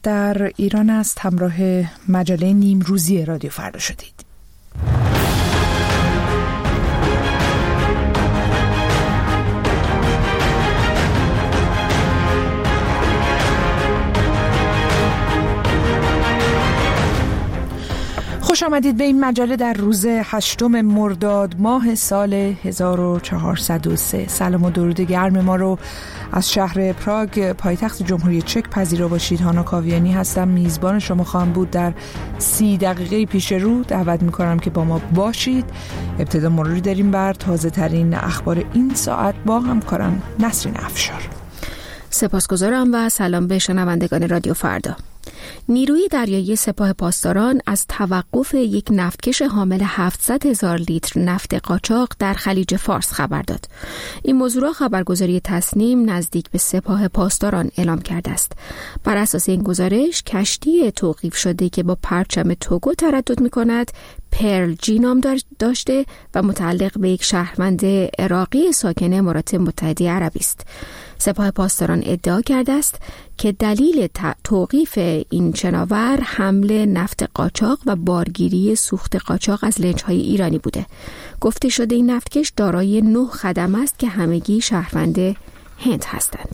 در ایران است. همراه مجله نیمروزی رادیو فردا شدید. خوش آمدید به این مجله در روز 8 مرداد ماه سال 1403. سلام و درود گرم ما رو از شهر پراگ پایتخت جمهوری چک پذیرا باشید. هانا کاویانی هستم، میزبان شما خواهم بود در 30 دقیقه پیش رو. دعوت میکنم که با ما باشید. ابتدا مروری داریم بر تازه ترین اخبار این ساعت با همکارم نسرین افشار. سپاسگزارم و سلام به شنوندگان رادیو فردا. نیروی دریایی سپاه پاسداران از توقف یک نفتکش حامل 700,000 لیتر نفت قاچاق در خلیج فارس خبر داد. این موضوع را خبرگزاری تصنیم نزدیک به سپاه پاسداران اعلام کرده است. بر اساس این گزارش کشتی توقیف شده که با پرچم توگو تردد می‌کند پرل جی نام داشته و متعلق به یک شهروند عراقی ساکن امارات متحده عربی است. سپاه پاسداران ادعا کرده است که دلیل توقیف این شناور حمل نفت قاچاق و بارگیری سوخت قاچاق از لنج‌های ایرانی بوده. گفته شده این نفتکش دارای 9 خدمه است که همگی شهروند هند هستند.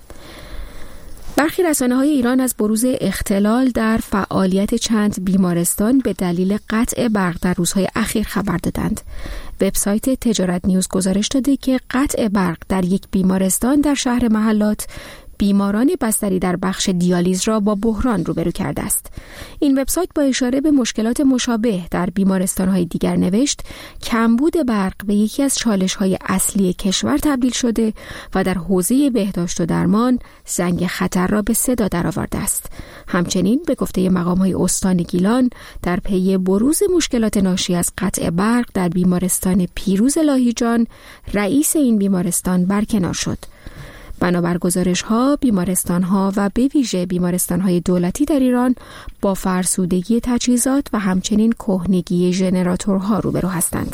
برخی رسانه‌های ایران از بروز اختلال در فعالیت چند بیمارستان به دلیل قطع برق در روزهای اخیر خبر دادند. وبسایت تجارت نیوز گزارش داده که قطع برق در یک بیمارستان در شهر محلات بیماران بستری در بخش دیالیز را با بحران روبرو کرده است. این وبسایت با اشاره به مشکلات مشابه در بیمارستان‌های دیگر نوشت کمبود برق به یکی از چالش‌های اصلی کشور تبدیل شده و در حوزه بهداشت و درمان زنگ خطر را به صدا درآورده است. همچنین به گفته مقام‌های استان گیلان در پی بروز مشکلات ناشی از قطع برق در بیمارستان پیروز لاهیجان رئیس این بیمارستان برکنار شد. بنابر گزارش‌ها، بیمارستان‌ها و به ویژه بیمارستان‌های دولتی در ایران با فرسودگی تجهیزات و همچنین کهنگی ژنراتورها روبرو هستند.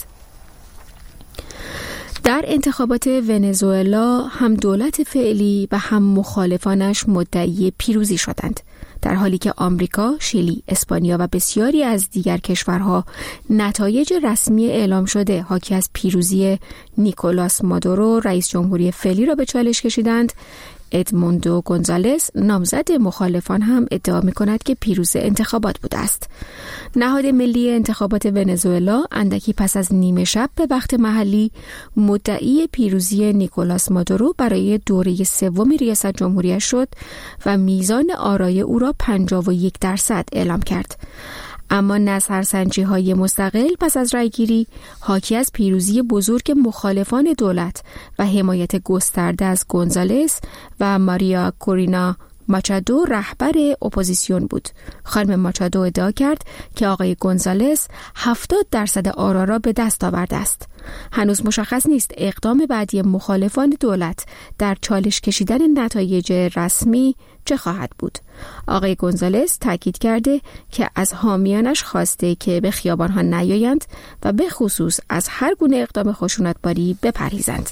در انتخابات ونزوئلا هم دولت فعلی و هم مخالفانش مدعی پیروزی شدند، در حالی که آمریکا، شیلی، اسپانیا و بسیاری از دیگر کشورها نتایج رسمی اعلام شده حاکی از پیروزی نیکولاس مادورو رئیس جمهوری فعلی را به چالش کشیدند. ادموندو گونزالز نامزد مخالفان هم ادعا می‌کند که پیروز انتخابات بوده است. نهاد ملی انتخابات ونزوئلا اندکی پس از نیمه شب به وقت محلی مدعی پیروزی نیکولاس مادورو برای دوره سوم ریاست جمهوری شد و میزان آرای او را 51% اعلام کرد. اما نظرسنجی‌های مستقل پس از رأیگیری حاکی از پیروزی بزرگ مخالفان دولت و حمایت گسترده از گونزالز و ماریا کورینا ماچادو رهبر اپوزیسیون بود. خانم ماچادو ادعا کرد که آقای گونزالز 70% آرا را به دست آورده است. هنوز مشخص نیست اقدام بعدی مخالفان دولت در چالش کشیدن نتایج رسمی چه خواهد بود. آقای گونزالز تاکید کرده که از حامیانش خواسته که به خیابان‌ها نیایند و به خصوص از هر گونه اقدام خشونتباری بپرهیزند.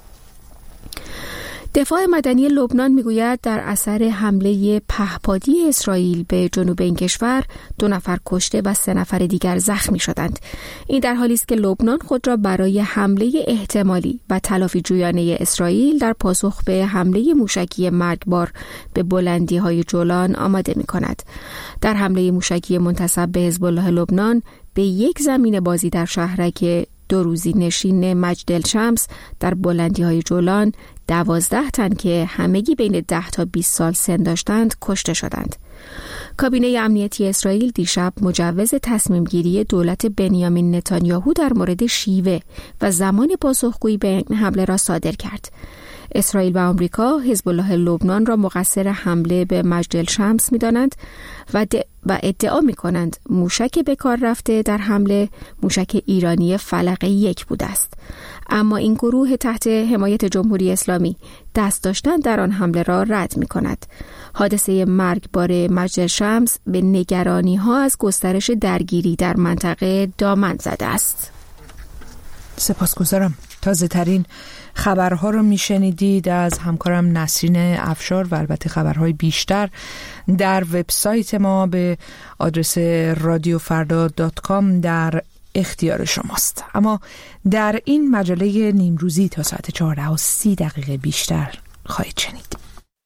دفاع مدنی لبنان میگوید در اثر حمله پهپادی اسرائیل به جنوب این کشور 2 نفر کشته و 3 نفر دیگر زخمی شدند. این در حالی است که لبنان خود را برای حمله احتمالی و تلافی جویانه اسرائیل در پاسخ به حمله موشکی مرگبار به بلندی‌های جولان آماده می‌کند. در حمله موشکی منتسب به حزب الله لبنان به یک زمین بازی در شهرک 2 روزی نشین مجدلشمس در بلندی‌های جولان 12 تن که همگی بین 10 تا 20 سال سن داشتند کشته شدند. کابینه امنیتی اسرائیل دیشب مجوز تصمیم گیری دولت بنیامین نتانیاهو در مورد شیوه و زمان پاسخگویی به این حمله را صادر کرد. اسرائیل و آمریکا حزب الله لبنان را مقصر حمله به مجدلشمس می‌دانند و ادعا می‌کنند موشک به کار رفته در حمله موشک ایرانی فلقه 1 بوده است. اما این گروه تحت حمایت جمهوری اسلامی دست داشتن در آن حمله را رد می‌کند. حادثه مرگبار مجدلشمس به نگرانی‌ها از گسترش درگیری در منطقه دامن زده است. سپاسگزارم. تازه ترین خبرها رو میشنیدید از همکارم نسرین افشار و البته خبرهای بیشتر در وبسایت ما به آدرس radiofarda.com در اختیار شماست. اما در این مجله نیمروزی تا ساعت 14:30 بیشتر خواهید شنید.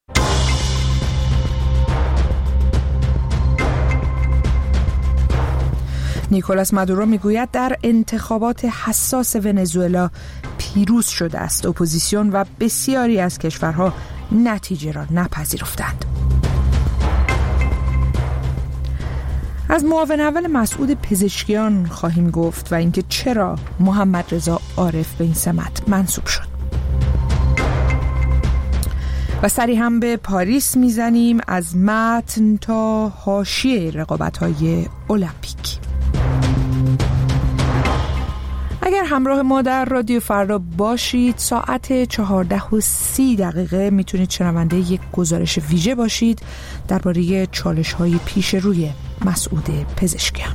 نیکولاس مادورو میگوید در انتخابات حساس ونزوئلا پیروز شده است. اپوزیسیون و بسیاری از کشورها نتیجه را نپذیرفتند. از معاون اول مسعود پزشکیان خواهیم گفت و اینکه چرا محمد رضا عارف به این سمت منصوب شد. و سری هم به پاریس میزنیم از متن تا حاشیه رقابت‌های المپیک. اگر همراه ما در رادیو فردا باشید ساعت 14:30 میتونید شنونده یک گزارش ویژه باشید درباره چالش‌های پیش روی مسعود پزشکیان.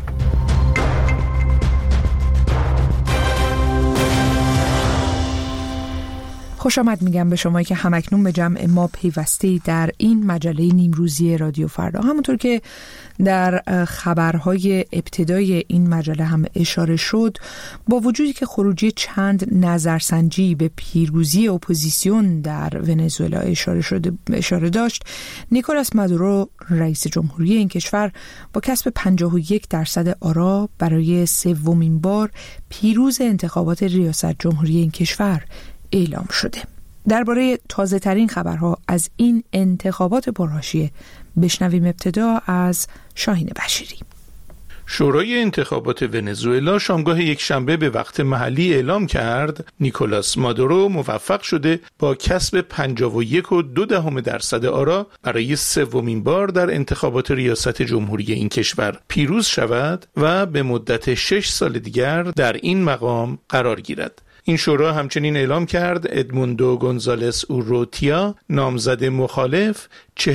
خوش آمد میگم به شما که همکنون به جمع ما پیوسته در این مجله نیمروزی رادیو فردا. همونطور که در خبرهای ابتدای این مجله هم اشاره شد، با وجودی که خروجی چند نظرسنجی به پیروزی اپوزیسیون در ونزوئلا اشاره داشت، نیکولاس مادورو رئیس جمهوری این کشور با کسب 51% آرا برای سومین بار پیروز انتخابات ریاست جمهوری این کشور اعلام شده. درباره تازه ترین خبرها از این انتخابات پرحاشیه بشنویم ابتدا از شاهین بشیری. شورای انتخابات ونزوئلا شامگاه یکشنبه به وقت محلی اعلام کرد نیکولاس مادورو موفق شده با کسب 51.2% آرا برای سومین بار در انتخابات ریاست جمهوری این کشور پیروز شود و به مدت 6 سال دیگر در این مقام قرار گیرد. این شورا همچنین اعلام کرد ادموندو گونزالس اوروتیا نامزد مخالف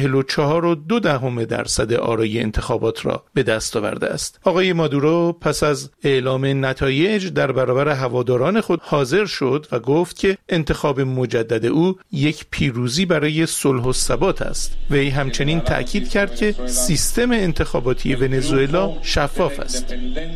44.2% آرای انتخابات را به دست آورده است. آقای مادورو پس از اعلام نتایج در برابر هواداران خود حاضر شد و گفت که انتخاب مجدد او یک پیروزی برای صلح و ثبات است. وی همچنین تأکید کرد که سیستم انتخاباتی ونزوئلا شفاف است.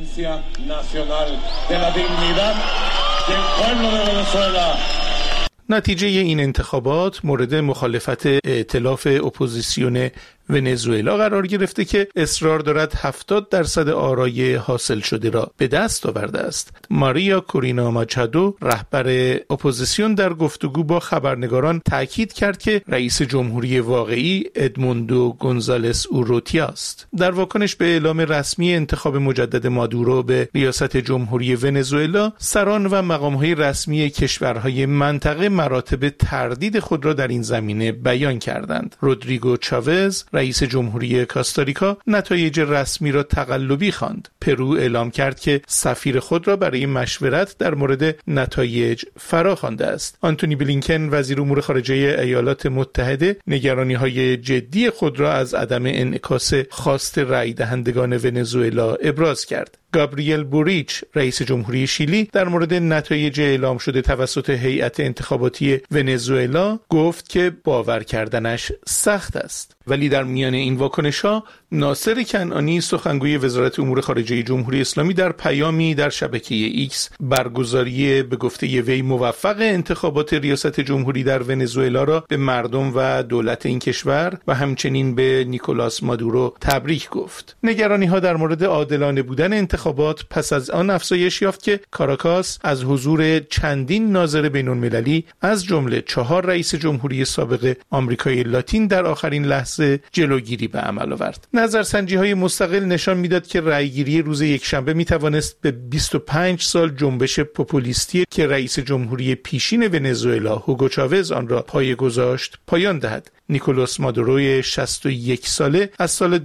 نتیجه این انتخابات مورد مخالفت ائتلاف اپوزیسیون ونزوئلا قرار گرفته که اصرار دارد 70% آرای حاصل شده را به دست آورده است. ماریا کورینا ماچادو رهبر اپوزیسیون در گفتگو با خبرنگاران تاکید کرد که رئیس جمهوری واقعی ادموندو گونزالس اوروتیا است. در واکنش به اعلام رسمی انتخاب مجدد مادورو به ریاست جمهوری ونزوئلا، سران و مقام‌های رسمی کشورهای منطقه مراتب تردید خود را در این زمینه بیان کردند. رودریگو چاوز رئیس جمهوری کاستاریکا نتایج رسمی را تقلبی خواند. پرو اعلام کرد که سفیر خود را برای مشورت در مورد نتایج فرا خوانده است. آنتونی بلینکن وزیر امور خارجه ایالات متحده نگرانی‌های جدی خود را از عدم انعکاس خواست رأی دهندگان ونزوئلا ابراز کرد. گابریل بوریچ رئیس جمهوری شیلی در مورد نتایج اعلام شده توسط هیئت انتخاباتی ونزوئلا گفت که باور کردنش سخت است. ولی در میان این واکنش‌ها ناصر کنعانی سخنگوی وزارت امور خارجه جمهوری اسلامی در پیامی در شبکه ایکس برگزاری به گفته وی موفق انتخابات ریاست جمهوری در ونزوئلا را به مردم و دولت این کشور و همچنین به نیکولاس مادورو تبریک گفت. نگرانی‌ها در مورد عادلانه بودن انتخابات پس از آن افزایش یافت که کاراکاس از حضور چندین ناظر بین‌المللی از جمله 4 رئیس جمهوری سابق آمریکای لاتین در آخرین لحظه جلوگیری به عمل آورد. نظرسنجی‌های مستقل نشان می‌داد که رأیگیری روز یکشنبه می‌توانست به 25 سال جنبش پوپولیستی که رئیس جمهوری پیشین ونزوئلا هوگو چاوز آن را پایه‌گذاشت پایان دهد. نیکولاس مادوروی 61 ساله از سال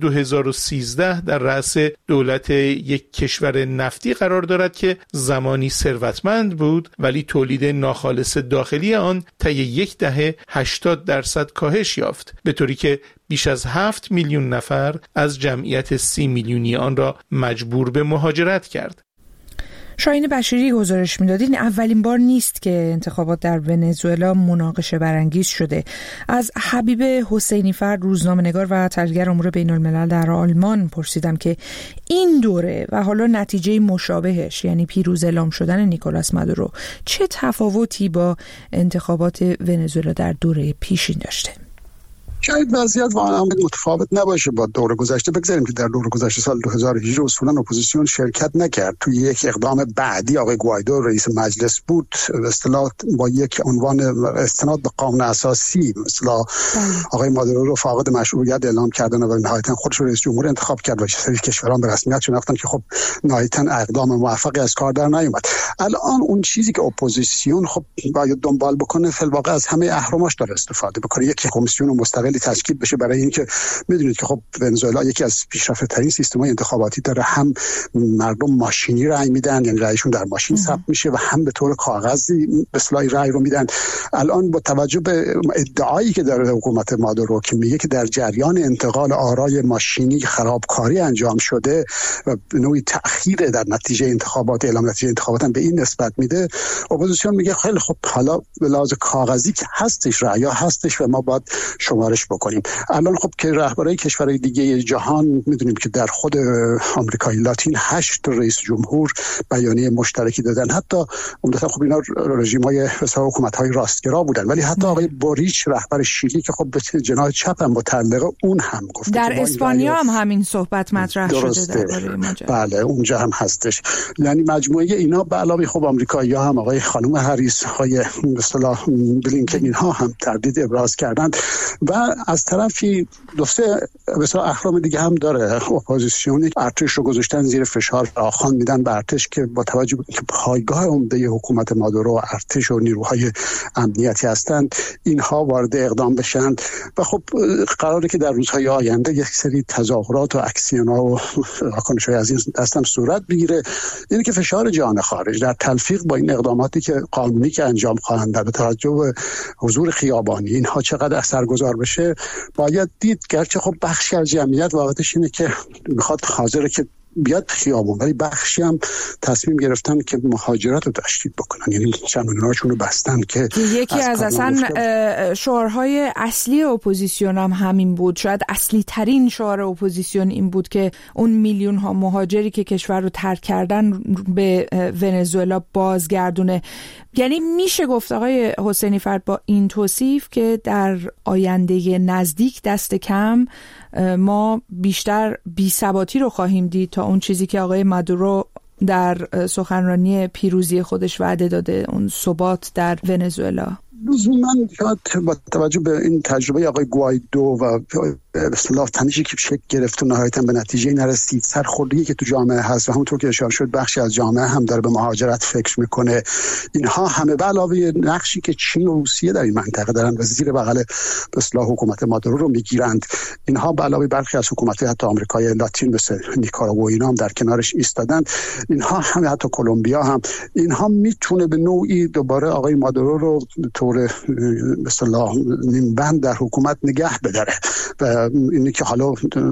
2013 در رأس دولت یک کشور نفتی قرار دارد که زمانی ثروتمند بود ولی تولید ناخالص داخلی آن طی یک دهه 80% کاهش یافت، به طوری که بیش از 7 میلیون نفر از جمعیت 30 میلیونی آن را مجبور به مهاجرت کرد. شاهین بشیری گزارش می‌داد این اولین بار نیست که انتخابات در ونزوئلا مناقشه برانگیز شده. از حبیب حسینی فرد، روزنامه‌نگار و تحلیلگر امور بین‌الملل در آلمان پرسیدم که این دوره و حالا نتیجه مشابهش، یعنی پیروز اعلام شدن نیکولاس مادورو، چه تفاوتی با انتخابات ونزوئلا در دوره پیشین داشته؟ شاید وضعیت واقعا متفاوت نباشه با دور گذشته. بگذاریم که در دور گذشته سال 2018 اصولا اپوزیسیون شرکت نکرد. توی یک اقدام بعدی آقای گوایدو رئیس مجلس بود، به اصطلاح با یک عنوان استناد به قانون اساسی، مثلا آقای مادورو رو فاقد مشروعیت اعلام کردن و نهایتا خودش رو رئیس جمهور انتخاب کرد و سری کشوران به رسمیت شناختن که خب نهایتا اقدام موفقی از کار در نیامد. الان اون چیزی که اپوزیسیون خب باید دنبال بکنه، فی الواقع از همه اهرمش داره استفاده بکنه. یک کمیسیون مستقلی تشکیل بشه برای اینکه میدونید که خب ونزوئلا یکی از پیشرفته‌ترین سیستم‌های انتخاباتی داره. هم مردم ماشینی رأی میدن، یعنی رأیشون در ماشین ثبت میشه، و هم به طور کاغذی به اصطلاح رأی رو میدن. الان با توجه به ادعایی که داره حکومت مادورو که میگه که در جریان انتقال آرای ماشینی خرابکاری انجام شده و به نوعی تأخیر در نتیجه انتخابات، اعلام نتیجه انتخابات به این نسبت میده، اپوزیسیون میگه خیلی خب حالا به لحاظ کاغذی که هستش، رأی هستش و ما باید شمارش بکنیم. الان خب که رهبرای کشورهای دیگه جهان میدونیم که در خود آمریکای لاتین 8 رئیس جمهور بیانیه مشترکی دادن. حتی عمدتاً خب اینا رژیم‌های حکومت‌های راستگرا بودن، ولی حتی آقای بوریچ رهبر شیلی که خب به جناح چپ هم متعلقه، اون هم گفت در اسپانیا هم همین صحبت مطرح شده درباره ماجرا. بله اونجا هم هستش. یعنی مجموعه اینا به علاوه خب آمریکایی‌ها هم آقای خانم هریس، های به اصطلاح بلینکن، اینها هم تردید ابراز کردند. و از طرفی دو سه مثلا احرام دیگه هم داره اپوزیسیون. ارتش رو گذاشتن زیر فشار، آخان میدن به ارتش که با توجه به اینکه پایگاه عمده حکومت مادورو ارتش و نیروهای امنیتی هستند، اینها وارد اقدام بشن. و خب قراره که در روزهای آینده یک سری تظاهرات و اکسیون‌ها و واکنش‌های از این دست هم صورت بگیره. اینه که فشار جهان خارج در تلفیق با این اقداماتی که قانونی که انجام خواهند داد، به توجه به حضور خیابانی، اینها چقدر اثرگذار بشه باید دید. گرچه خب بخشی از جمعیت واقعیتش اینه که میخواد حاضره که بیاد خیابون، ولی بخشی هم تصمیم گرفتن که مهاجرت رو تشدید بکنن، یعنی چمنوناشون رو بستن که یکی از اصلا شعارهای اصلی اپوزیسیون هم همین بود. شاید اصلی ترین شعار اپوزیسیون این بود که اون میلیون ها مهاجری که کشور رو ترک کردن به ونزوئلا بازگردونه. یعنی میشه گفت آقای حسینی فرد با این توصیف که در آینده نزدیک دست کم ما بیشتر بی‌ثباتی رو خواهیم دید تا اون چیزی که آقای مادورو در سخنرانی پیروزی خودش وعده داده، اون ثبات در ونزوئلا. لزوما شاید با توجه به این تجربه آقای گوایدو و به اصطلاح تنشی که شکل گرفت و نهایتا به نتیجه نرسید، سرخوردگی که تو جامعه هست و همونطور که اشاره شد بخشی از جامعه هم داره به مهاجرت فکر میکنه، اینها همه به علاوه نقشی که چین و روسیه در این منطقه دارن و زیر بغل به اصطلاح حکومت مادورو رو میگیرند، اینها به علاوه برخی از حکومت‌های حتی آمریکای لاتین مثل نیکاراگوئا اینا هم در کنارش ایستادند، اینها هم حتی کلمبیا هم، اینها میتونه به نوعی دوباره آقای مادورو رو طور به اصطلاح نیمبند در حکومت نگه بداره. و اینه که حالا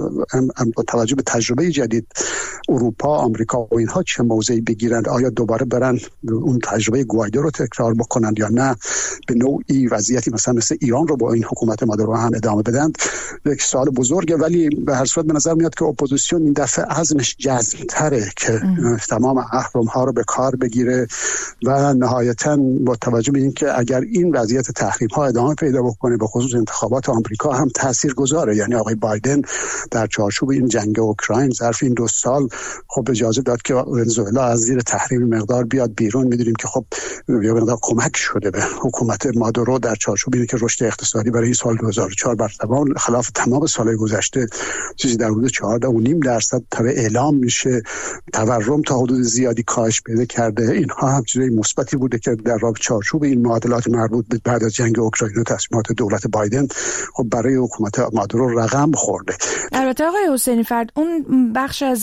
با توجه به تجربه جدید اروپا، آمریکا و اینها چه موضعی بگیرند، آیا دوباره برن اون تجربه گوایدو رو تکرار بکنند یا نه به نوعی وضعیتی مثل ایران رو با این حکومت مادورو هم ادامه بدند، یک سوال بزرگه. ولی به هر صورت به نظر میاد که اپوزیسیون این دفعه عزمش جزم‌تره که تمام اهرم‌ها رو به کار بگیره و نهایتاً با توجه به اینکه اگر این وضعیت تحریم‌ها ادامه پیدا بکنه به خصوص انتخابات آمریکا هم تاثیرگذاره. یعنی آقای بایدن در چارچوب این جنگ اوکراین ظرف این 2 سال خب اجازه داد که ونزوئلا از زیر تحریم مقدار بیاد بیرون. می‌دونیم که خب یه مقدار کمک شده به حکومت مادورو در چارچوب اینه که رشد اقتصادی برای سال 2004 بر خلاف تمام سال‌های گذشته چیزی در حدود 14.5% اعلام میشه. تورم تا حدود زیادی کاهش پیدا کرده. اینها هم چیزای مثبتی بوده که در رابطه چارچوب این معادلات مربوط به بعد از جنگ اوکراین و تصمیمات دولت بایدن خب برای حکومت مادورو رقم خورده. البته آقای حسینی فرد، اون بخش از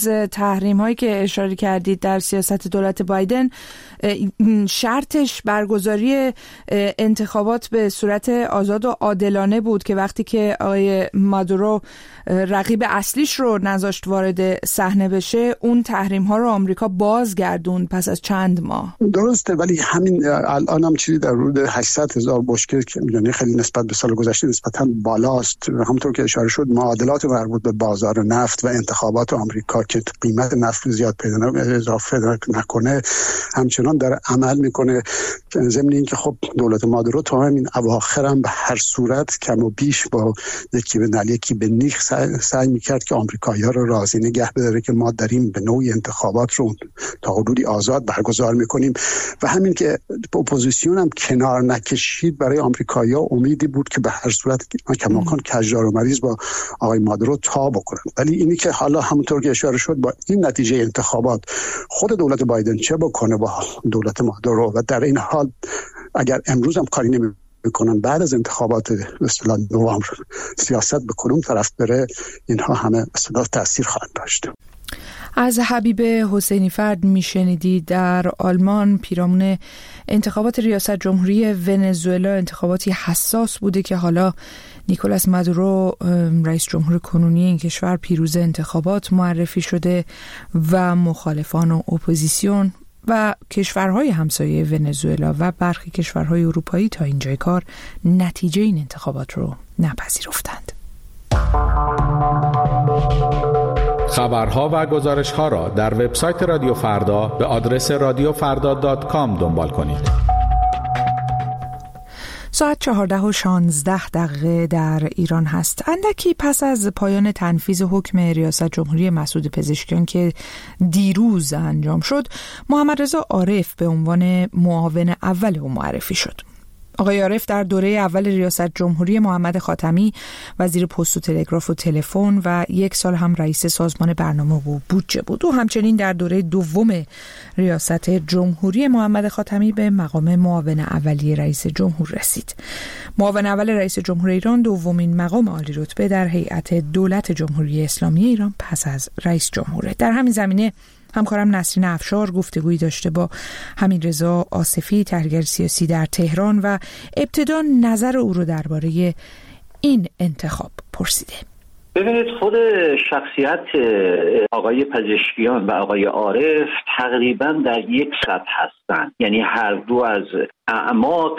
تحریم هایی که اشاره کردید در سیاست دولت بایدن، شرطش برگزاری انتخابات به صورت آزاد و عادلانه بود که وقتی که آقای مادورو رقیب اصلیش رو نذاشت وارد صحنه بشه، اون تحریم ها رو آمریکا بازگردوند پس از چند ماه. درسته، ولی همین الان هم چیزی در حدود 800,000 بشکه که میدونی خیلی نسبت به سال گذشته نسبتا بالاست. همونطور که اشاره شد معادلات مربوط به بازار نفت و انتخابات آمریکا که قیمت نفت زیاد اضافه نکنه همچنان در عمل میکنه. ضمن این که خب دولت مادورو تا همین اواخر هم به هر صورت کم و بیش با یکی به نل یکی به نیخ سعی میکرد که آمریکایی‌ها رو راضی نگه بداره که ما داریم به نوعی انتخابات رو تا حدودی آزاد برگزار میکنیم و همین که اپوزیسیون هم کنار نکشید برای آمریکایی‌ها امیدی بود که به هر صورت کماکان کجدار و مریض با آقای مادورو تا بکنن. ولی اینی که حالا همونطور که اشاره شد با این نتیجه انتخابات خود دولت بایدن چه بکنه با دولت مادورو و در این حال اگر امروز هم کاری نمی‌کنن بعد از انتخابات اصطلاح نوامبر سیاست به کدوم طرف بره، اینها همه اصطلاح تاثیر خواهند داشت. از حبیب حسینی فرد میشنیدید. در آلمان پیرامون انتخابات ریاست جمهوری ونزوئلا، انتخاباتی حساس بوده که حالا نیکولاس مادورو رئیس جمهور کنونی این کشور پیروز انتخابات معرفی شده و مخالفان و اپوزیسیون و کشورهای همسایه ونزوئلا و برخی کشورهای اروپایی تا اینجای کار نتیجه این انتخابات رو نپذیرفتند. خبرها و گزارش‌ها را در وبسایت رادیو فردا به آدرس radiofarda.com دنبال کنید. ساعت 14:16 در ایران هست. اندکی پس از پایان تنفیذ حکم ریاست جمهوری مسعود پزشکیان که دیروز انجام شد، محمد رضا عارف به عنوان معاون اول او معرفی شد. آقای عارف در دوره اول ریاست جمهوری محمد خاتمی وزیر پست و تلگراف و تلفن و 1 سال هم رئیس سازمان برنامه و بودجه بود. و همچنین در دوره دوم ریاست جمهوری محمد خاتمی به مقام معاون اولیه رئیس جمهور رسید. معاون اول رئیس جمهور ایران دومین مقام عالی رتبه در هیئت دولت جمهوری اسلامی ایران پس از رئیس جمهوره. در همین زمینه همکارم نسرین افشار گفتگویی داشته با حمیدرضا آصفی، تحلیلگر سیاسی در تهران، و ابتدا نظر او رو درباره این انتخاب پرسیده. ببینید، خود شخصیت آقای پزشکیان و آقای عارف تقریبا در یک سطح هستند، یعنی هر دو از اعماق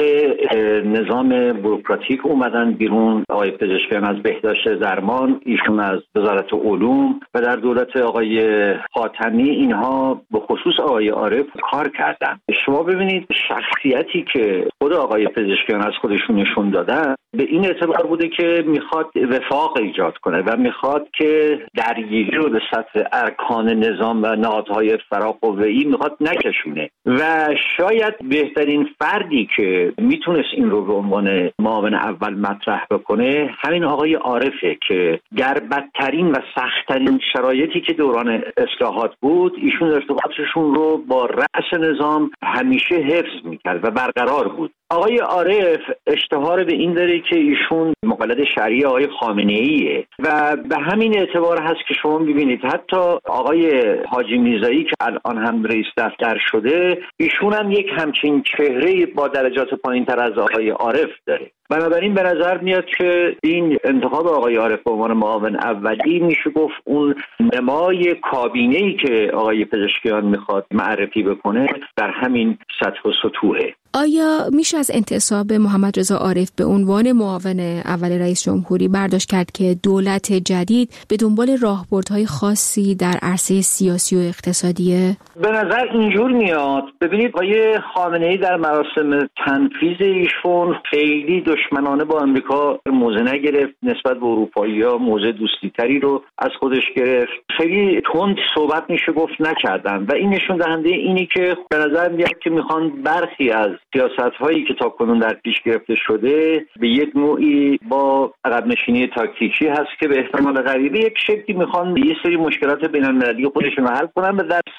نظام بوروکراتیک اومدن بیرون. آقای پزشکیان از بهداشت درمان، ایشون از وزارت علوم، و در دولت آقای خاتمی اینها به خصوص آقای عارف کار کردن. شما ببینید شخصیتی که خود آقای پزشکیان از خودشون نشون دادن به این اعتبار بوده که میخواد وفاق ایجاد کنه و میخواد که درگیری رو به سطح ارکان نظام و نهادهای فراقوه‌ای میخواد نکشونه و شاید بهترین فردی که میتونست این رو به عنوان معاون اول مطرح بکنه همین آقای عارفه که در بدترین و سختترین شرایطی که دوران اصلاحات بود ایشون ارتباطشون رو با رأس نظام همیشه حفظ میکرد و برقرار بود. آقای عارف اشتهار به این داره که ایشون مقلد شرعی آقای خامنه‌ایه و به همین اعتبار هست که شما ببینید حتی آقای حاجی میرزایی که الان هم رئیس دفتر شده، ایشون هم یک همچین چهره با درجات پایین‌تر از آقای عارف داره. بنابراین به نظر میاد که این انتخاب آقای عارف به عنوان معاون اولی میشه گفت اون نمای کابینه‌ای که آقای پزشکیان میخواد معرفی بکنه در همین سطح و سطوحه. آیا میشه از انتصاب محمد رضا عارف به عنوان معاون اول رئیس جمهوری برداشت کرد که دولت جدید به دنبال راهبردهای خاصی در عرصه سیاسی و اقتصادیه؟ به نظر اینجور میاد. ببینید آقای خامنه‌ای در مراسم تنفیذ ایشون خیلی دشمنانه با امریکا موضع نگرفت، نسبت به اروپایی‌ها موضع دوستی‌تری رو از خودش گرفت، خیلی تند صحبت میشه گفت نکردن و این نشون دهنده اینی که به نظر میاد که میخوان برخی از سیاست‌هایی که تاکنون در پیش گرفته شده به یک نوعی با عقب نشینی تاکتیکی هست که به احتمال قریب یک شکلی میخوان یه سری مشکلات بین‌المللی خودشون رو حل کنن و در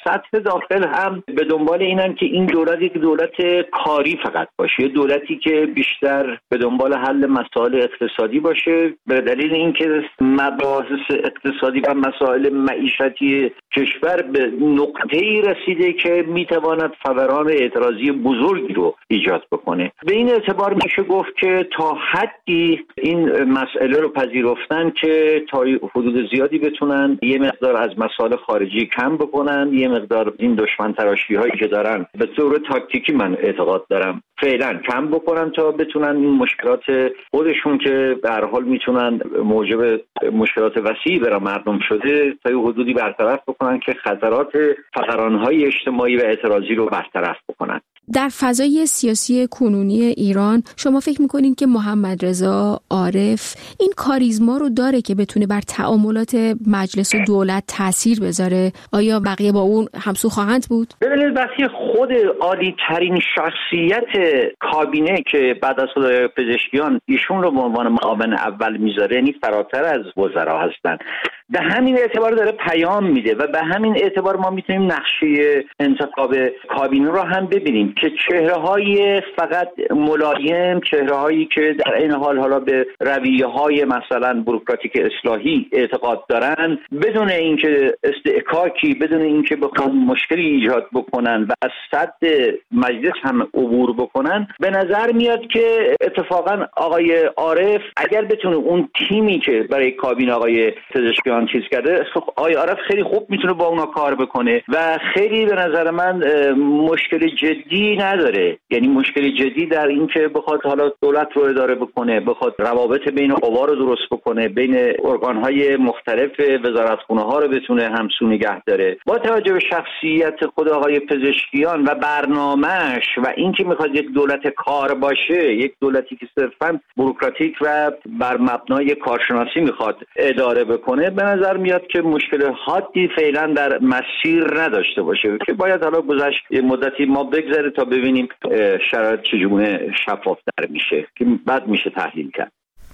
سطح داخل هم به دنبال اینن که این دولت یک دولت کاری فقط باشه، یه دولتی که بیشتر به دنبال حل مسائل اقتصادی باشه، به دلیل اینکه مباحث اقتصادی و مسائل معیشتی کشور به نقطه‌ای رسیده که میتواند فوران اعتراضی بزرگی رو ایجاد بکنه. به این اعتبار میشه گفت که تا حدی این مسئله رو پذیرفتن که تا حدود زیادی بتونن یه مقدار از مسائل خارجی کم بکنن، یه مقدار این دشمن تراشی هایی که دارن به طور تاکتیکی من اعتقاد دارم فعلا کم بکنن تا بتونن این مشکلات خودشون که به هر حال میتونن موجب مشکلات وسیعی برای مردم شده تا یه حدودی برطرف بکنن که خطرات فقرانهای اجتماعی و اعتراضی رو برطرف بکنن. در فضای سیاسی کنونی ایران شما فکر میکنین که محمد رضا عارف این کاریزما رو داره که بتونه بر تعاملات مجلس و دولت تأثیر بذاره؟ آیا بقیه با اون همسو خواهند بود؟ ببینید وقتی خود عالی ترین شخصیت کابینه که بعد از خدای پزشکیان ایشون رو به عنوان معاون اول میذاره، یعنی فراتر از وزرا هستن، به همین اعتبار داره پیام میده و به همین اعتبار ما میتونیم نقشه انتخاب کابینه رو هم ببینیم که چهره‌های فقط ملایم، چهره‌هایی که در این حال حالا به رویه‌های مثلا بوروکراتیک اصلاحی اعتقاد دارن، بدون اینکه استحکاکی، بدون اینکه بخوان مشکلی ایجاد بکنن و از سد مجلس هم عبور بکنن، به نظر میاد که اتفاقا آقای عارف اگر بتونه اون تیمی که برای کابینه آقای پزشکیان چیز کرده، آقای عارف خیلی خوب میتونه با اونا کار بکنه و خیلی به نظر من مشکل جدی نداره. یعنی مشکل جدی در این که بخواد حالا دولت رو اداره بکنه، بخواد روابط بین قوا رو درست بکنه، بین ارگان‌های مختلف وزارتخونه‌ها رو بتونه همسو نگه داره. با توجه به شخصیت خود آقای پزشکیان و برنامه‌اش و اینکه میخواد یک دولت کار باشه، یک دولتی که صرفاً بوروکراتیک و بر مبنای کارشناسی میخواد اداره بکنه، به نظر میاد که مشکل حادی فعلا در مسیر نداشته باشه که باید حالا گذشت مدتی ما بگذره تا ببینیم شرایط چگونه شفاف‌تر میشه که بعد میشه تحلیل کرد.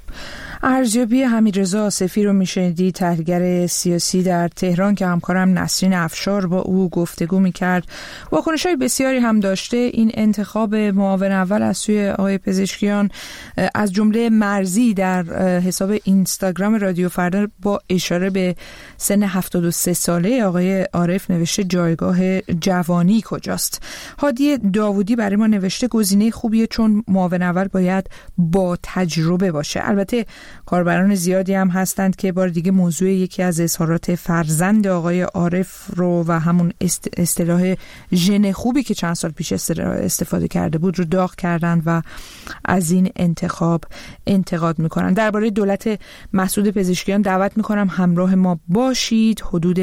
ارجبی حمیدرضا آصفی رو میشنیدی، تحلیلگر سیاسی در تهران که همکارم نسرین افشار با او گفتگو میکرد. واکنش‌های بسیاری هم داشته این انتخاب معاون اول از سوی آقای پزشکیان، از جمله مرزی در حساب اینستاگرام رادیو فردا با اشاره به سن 73 ساله آقای عارف نوشته جایگاه جوانی کجاست. هادی داوودی برای ما نوشته گزینه خوبیه چون معاون اول باید با تجربه باشه. البته کاربران زیادی هم هستند که بار دیگه موضوع یکی از اظهارات فرزند آقای عارف رو و همون اصطلاح ژن خوبی که چند سال پیش استفاده کرده بود رو داغ کردند و از این انتخاب انتقاد میکنن. درباره دولت مسعود پزشکیان دعوت میکنم همراه ما باشید. حدود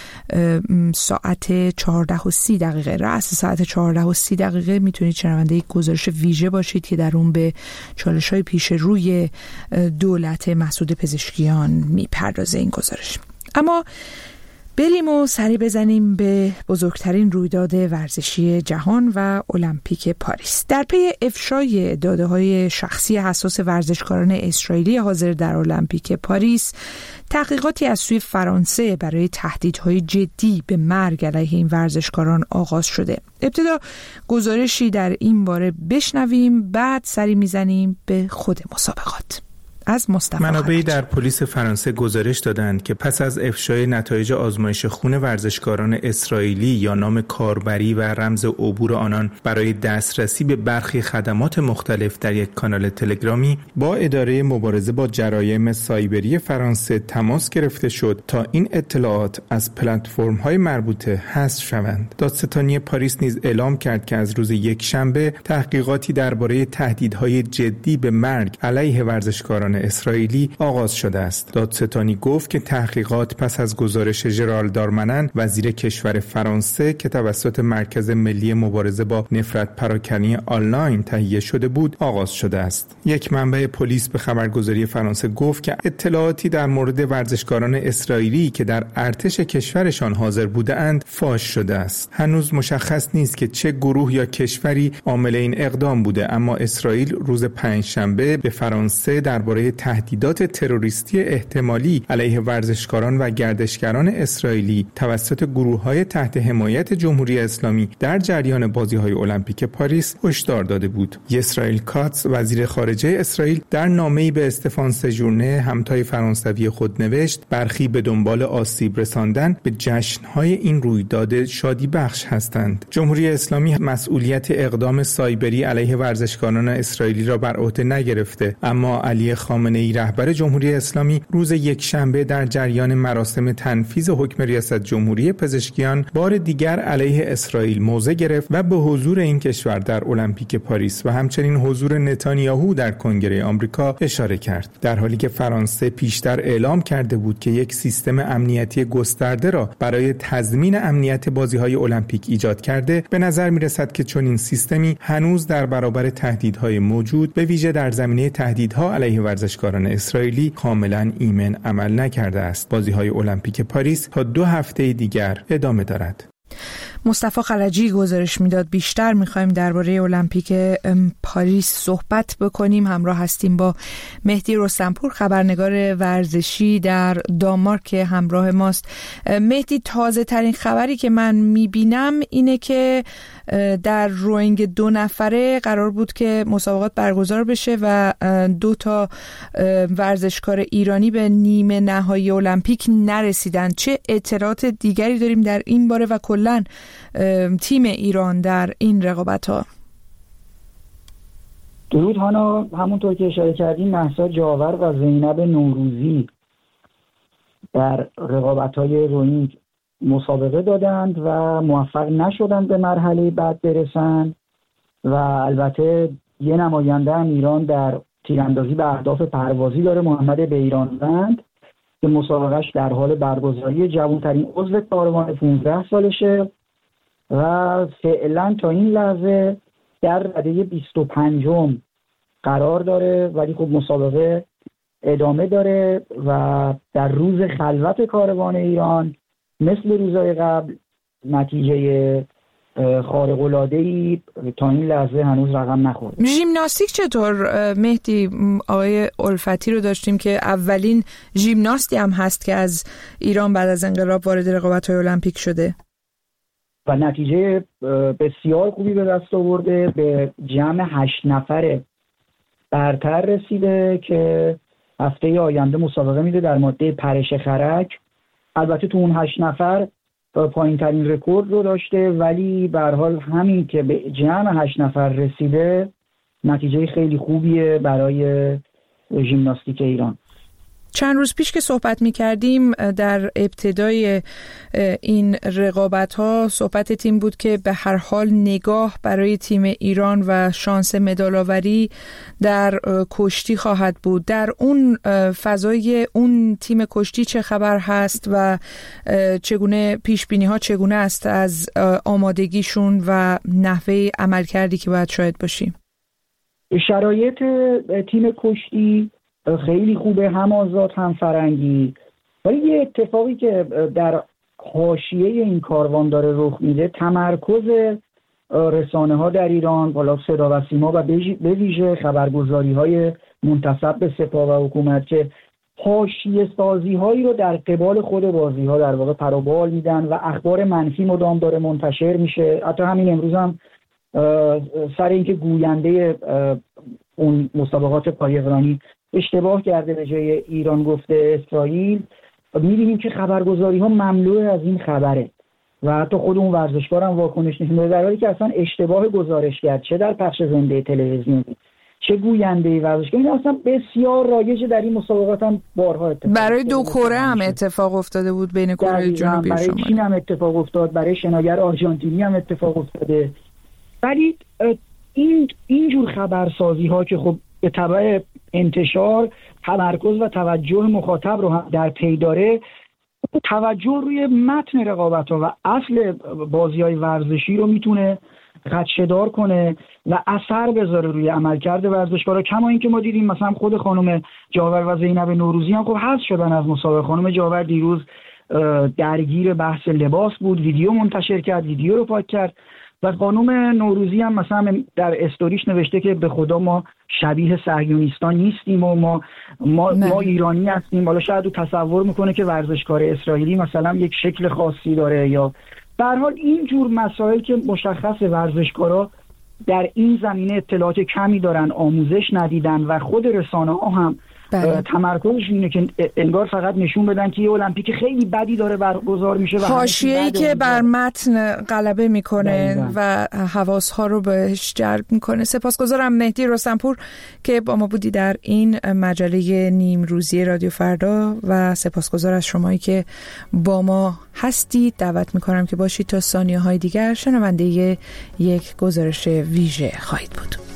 ساعت 14:30 رأس ساعت 14:30 میتونید شنونده یک گزارش ویژه باشید که در اون به چالش‌های پیش روی دولت مسعود پزشکیان میپردازه این گزارش. اما بریم و سری بزنیم به بزرگترین رویداد ورزشی جهان و المپیک پاریس. در پی افشای داده‌های شخصی حساس ورزشکاران اسرائیلی حاضر در المپیک پاریس، تحقیقاتی از سوی فرانسه برای تهدیدهای جدی به مرگ علیه این ورزشکاران آغاز شده. ابتدا گزارشی در این باره بشنویم، بعد سری میزنیم به خود مسابقات. از منابعی در پلیس فرانسه گزارش دادند که پس از افشای نتایج آزمایش خون ورزشکاران اسرائیلی یا نام کاربری و رمز عبور آنان برای دسترسی به برخی خدمات مختلف در یک کانال تلگرامی، با اداره مبارزه با جرایم سایبری فرانسه تماس گرفته شد تا این اطلاعات از پلتفرم‌های مربوطه حذف شوند. دادستانی پاریس نیز اعلام کرد که از روز یکشنبه تحقیقاتی درباره تهدیدهای جدی به مرگ علیه ورزشکاران اسرائیلی آغاز شده است. دادستانی گفت که تحقیقات پس از گزارش ژرال دارمنن وزیر کشور فرانسه که توسط مرکز ملی مبارزه با نفرت پراکنی آنلاین تهیه شده بود آغاز شده است. یک منبع پلیس به خبرگزاری فرانسه گفت که اطلاعاتی در مورد ورزشکاران اسرائیلی که در ارتش کشورشان حاضر بودند فاش شده است. هنوز مشخص نیست که چه گروه یا کشوری عامل این اقدام بوده، اما اسرائیل روز پنجشنبه به فرانسه درباره درباره تهدیدات تروریستی احتمالی علیه ورزشکاران و گردشگران اسرائیلی توسط گروه‌های تحت حمایت جمهوری اسلامی در جریان بازی‌های المپیک پاریس هشدار داده بود. اسرائیل کاتس وزیر خارجه اسرائیل در نامه‌ای به استفان سژورنه همتای فرانسوی خود نوشت برخی به دنبال آسیب رساندن به جشن‌های این رویداد شادی بخش هستند. جمهوری اسلامی مسئولیت اقدام سایبری علیه ورزشکاران اسرائیلی را بر عهده نگرفته، اما علی خامنه‌ای رهبر جمهوری اسلامی روز یکشنبه در جریان مراسم تنفیذ حکم ریاست جمهوری پزشکیان بار دیگر علیه اسرائیل موضع گرفت و به حضور این کشور در المپیک پاریس و همچنین حضور نتانیاهو در کنگره آمریکا اشاره کرد. در حالی که فرانسه پیشتر اعلام کرده بود که یک سیستم امنیتی گسترده را برای تضمین امنیت بازی‌های المپیک ایجاد کرده، به نظر می‌رسد که چنین سیستمی هنوز در برابر تهدیدهای موجود به ویژه در زمینه تهدیدها علیه ورزشکاران اسرائیلی کاملا ایمن عمل نکرده است. بازی‌های المپیک پاریس تا 2 هفته دیگر ادامه دارد. مصطفی خلجی گزارش میداد. بیشتر میخوایم درباره المپیک پاریس صحبت بکنیم. همراه هستیم با مهدی رستمپور، خبرنگار ورزشی در دانمارک همراه ماست. مهدی، تازه ترین خبری که من میبینم اینه که در روینگ 2 نفره قرار بود که مسابقات برگزار بشه و 2 تا ورزشکار ایرانی به نیمه نهایی المپیک نرسیدن. چه اطلاعات دیگری داریم در این باره و کلاً تیم ایران در این رقابت‌ها؟ درود هانا، همونطور که اشاره کردیم مهسا جاور و زینب نوروزی در رقابت‌های روینگ مسابقه دادند و موفق نشدند به مرحله بعد برسند و البته یه نماینده هم ایران در تیراندازی به اهداف پروازی داره، محمد بیرانوند، که مسابقهش در حال برگزاری. جوانترین عضو کاروان 15 سالشه و فعلا تا این لحظه در رده 25م قرار داره، ولی خب مسابقه ادامه داره و در روز خلوت کاروان ایران مثل روزهای قبل نتیجه خارق‌العاده‌ای تا این لحظه هنوز رقم نخورده. ژیمناستیک چطور مهدی؟ آقای الفتی رو داشتیم که اولین ژیمناستی هم هست که از ایران بعد از انقلاب وارد رقابت‌های المپیک شده و نتیجه بسیار خوبی به دست آورده. به جمع 8 نفر برتر رسیده که هفته آینده مسابقه میده در ماده پرش خرک. البته تو اون 8 نفر پایین ترین رکورد رو داشته، ولی به هر حال همین که به جمع 8 نفر رسیده نتیجه خیلی خوبیه برای ژیمناستیک ایران. چند روز پیش که صحبت می کردیم در ابتدای این رقابت ها صحبت تیم بود که به هر حال نگاه برای تیم ایران و شانس مدال آوری در کشتی خواهد بود. در اون فضای اون تیم کشتی چه خبر هست و چگونه پیش بینی ها چگونه است از آمادگیشون و نحوه عملکردی که باید شاهد باشیم؟ شرایط تیم کشتی خیلی خوبه، هم آزاد هم فرنگی، ولی یه اتفاقی که در حاشیه این کاروان داره رخ میده، تمرکز رسانه ها در ایران، بالا صدا و سیما و به ویژه خبرگزاری های منتسب به سپاه و حکومت که حاشیه سازی هایی رو در قبال خود بازی ها در واقع پروبال میدن و اخبار منفی مدام داره منتشر میشه. حتی همین امروز هم سر اینکه گوینده اون مسابقات پایه‌ورانی اشتباه کرده به جای ایران گفته اسرائیل، می‌بینیم که خبرگزاری‌ها مملو از این خبره و حتی خود اون ورزشکار هم واکنش نشون داده، در حالی که اصلا اشتباه گزارشگر چه در پخش زنده تلویزیونی چه گوینده ورزشکار این اصلا بسیار رایجه. در این مسابقات هم بارها اتفاق برای 2 کره هم اتفاق افتاده بود، بین کره جنوبی و شمالی، برای چین هم اتفاق افتاد، برای شناگر آرژانتینی هم اتفاق افتاده. ولی این جور خبرسازی‌ها که خب به تبع انتشار تمرکز و توجه مخاطب رو هم در پی داره، توجه روی متن رقابت‌ها و اصل بازی‌های ورزشی رو میتونه خدشه‌دار کنه و اثر بذاره روی عملکرد ورزشکارا. کما اینکه ما دیدیم مثلا خود خانم جاور و زینب نوروزی هم خب حذف شدن از مسابقه. خانم جاور دیروز درگیر بحث لباس بود، ویدیو منتشر کرد، ویدیو رو پاک کرد و خانم نوروزی هم مثلا در استوریش نوشته که به خدا ما شبیه صهیونیستان نیستیم و ما ایرانی هستیم. حالا شاید او تصور میکنه که ورزشکار اسرائیلی مثلا یک شکل خاصی داره، یا به هر حال این جور مسائل که مشخص ورزشکارا در این زمینه اطلاعات کمی دارن، آموزش ندیدن و خود رسانه‌ها هم تمرکزش اینه که انگار فقط نشون بدن که یه المپیک خیلی بدی داره برگزار میشه و حاشیه‌ای که بر متن غلبه میکنه و حواس‌ها رو بهش جلب میکنه. سپاسگزارم مهدی رستمپور که با ما بودی در این مجله نیمروزی رادیو فردا و سپاسگزار از شمایی که با ما هستید. دعوت میکنم که باشید تا ثانیه‌های دیگر شنونده یک گزارش ویژه خواهید بود.